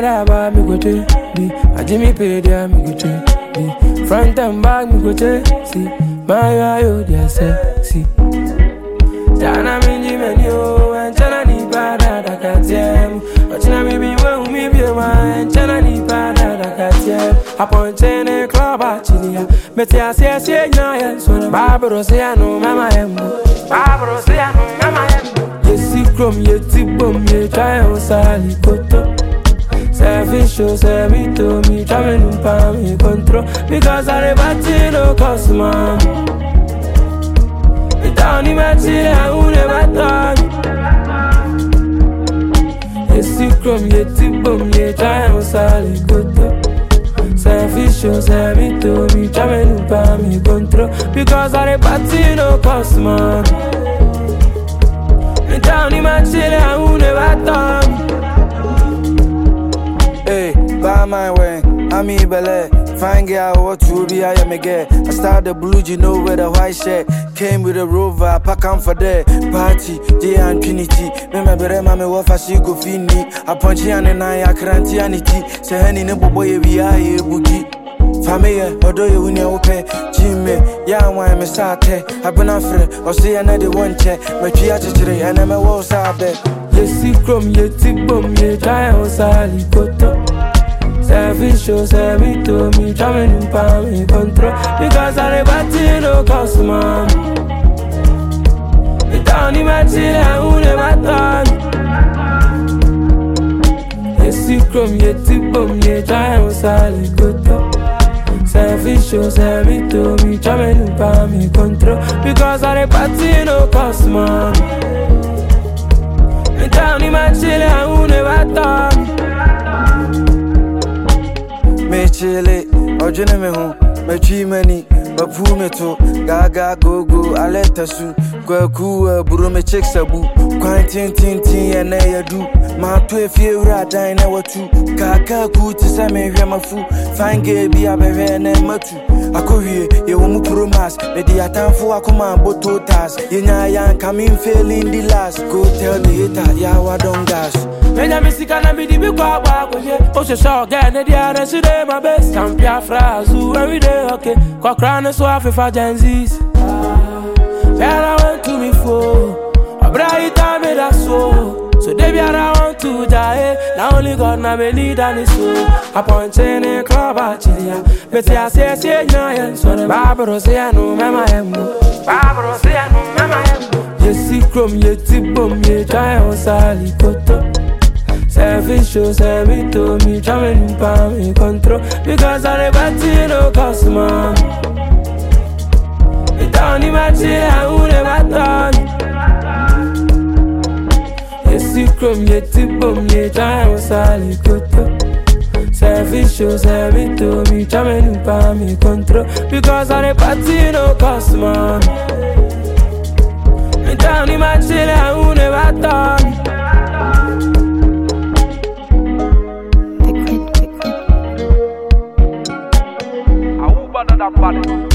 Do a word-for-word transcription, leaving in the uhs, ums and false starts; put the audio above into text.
da ba me go te be. I Jimmy pay there me go te be. Front and back me go te see. My yo dia sexy. Dana minji menyo and chana ni pada da katem. Ochina mi bi we mi bi ma and chana ni pada da katem. Upon chene club achilia. Meti asie asie nya ya so Barbaro say no mama embo. Barbaro say no mama embo. Yesi krom yeti bom ye try on sali koto. Seven show seven to me try me numpa me control because I never no cosma. Down in my city, I will never thought. Yes, you come, yet you boom, yet I am sorry, good. Selfish shows every to me, trying to buy me control because I party no cost man. Down in my city, I will never thought. Hey, by my way, I'm Ibele. Fine girl, what to be, I am a girl. I started the blue, you know where the white shirt. Came with a rover, pack on for the party, J and Trinity. Remember, Mamma, what I see go fini. I punch you and I, I can't anity. Say, Henny, no boy, we are a boogie. Family, although you win your pay, Jimmy, yeah, why I'm a start. I've been afraid, or see another one check. My theatre, and I'm a wall side. Yes, you come, yet you boom, yet I am sorry, good. Seven shows every to me, trying to buy me control because I never no customer. Down in my city, I will never thought. Yes, you come, yet you boom, yet I am sorry, good. Seven shows every to me, trying to buy me control because I never no customer. Down in my city, I will never thought. Me chile, ojene me ho, me chi mani, me pu me to, gaga go go, I let us su, go ku, buru me check sabu, quantin tin tin and I do, my two few dine our two, kaka ku to some me fu, fine gay be a baby and matu. I could hear you won't promise, but the attack for a command bototas, you know, I coming failing the last, go tell the hater, yeah, I don't gas. When I'm sick and be the big walk with you. Oh, she saw again, the other today, my best. Campia phrase, who every day, okay. Quack crown so off if I Genzies. Where I went to me for a bright time, that's so. So, they be I want to die. Now only God, now me lead and it's so. Upon chain a club, actually. But I say, say, no, so the Barbaro say, no, Mama, Embo. Barbaro say, no, Mama, Embo. Yes, you come, yet you boom, yet try on Sally Koto. Seven shows every to me, trying to buy me control because I never no customer. Down in my city, I will never thought. Yes, you come, yet you boom, yet I am sorry, good. Seven shows every to me, trying to buy me control because I never no customer. Down in my city, I will never thought. That body.